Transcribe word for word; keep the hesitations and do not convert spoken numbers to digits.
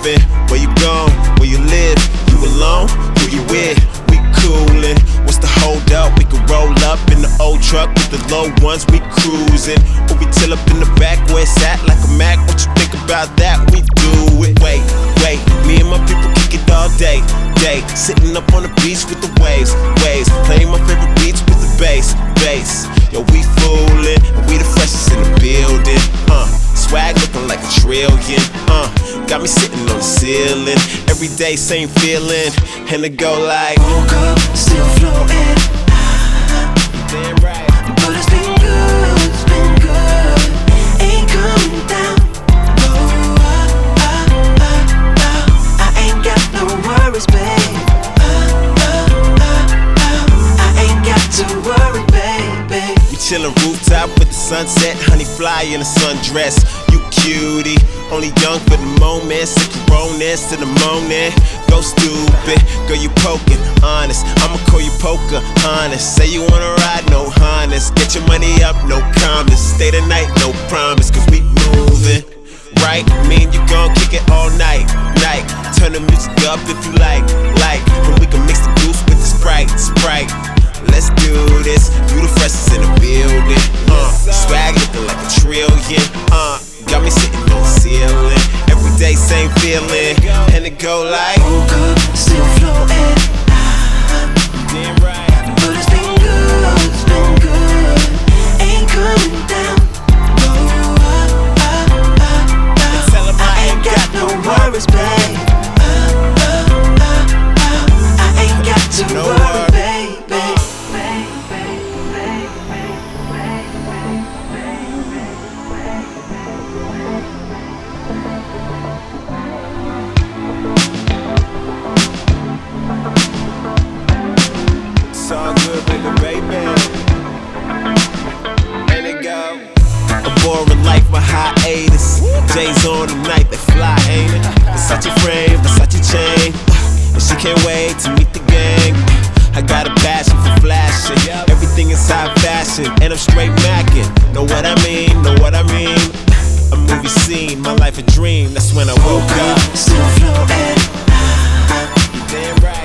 moving. Where you going? Where you live? You alone? Who you with? We coolin'. What's the hold up? We can roll up in the old truck with the low ones. We cruising. Or we till up in the back where it's at like a Mac. What you think about that? We do it. Wait, wait. Me and my people kick it all day, day. Sitting up on the beach with the waves, waves. Playing my favorite beats with the bass, bass. Yo, we foolin', and we the freshest in the building. Uh, swag looking like a trillion. Uh, got me sitting on the ceiling. Every day, same feeling. And it go like, woke up, still floating. Damn right. But it's been good, it's been good. Ain't coming down. No, uh, uh, uh, uh. I ain't got no worries, babe. Uh, uh, uh, uh. I ain't got to worry, baby. We chillin' rooftop with the sunset, honey fly in a sundress. You cutie, only young for the moment. Sick Coronas to the morning. Go stupid, girl you poking, honest. I'ma call you poker, honest. Say you wanna ride, no harness. Get your money up, no comments. Stay the night, no promise, cause we moving. Right, me and you gon' kick it all night, night. Turn the music up if you like, like. And we can mix the goose with the Sprite, Sprite. Let's do this, you the freshest in the building. Uh, swag looking like a trillion. Uh, got me sitting on the ceiling. Every day same feeling, and it go like, woke up, still floating. damn right. But it's been good, it's been good. Ain't coming down. No, uh, uh, uh, uh. Tell 'em I ain't got no worries, babe. Uh, uh, uh, uh. I ain't got to No worry, worries. baby. It's all good, baby, baby. And it go. A boring life, my hiatus. J's on tonight, they fly, ain't it? Versace frame, Versace chain. And she can't wait to meet the gang. I got a passion for flashing. Everything is high fashion, and I'm straight macking. Know what I mean? Know what I mean? A movie scene, my life a dream. That's when I woke up. Still floating. You damn right.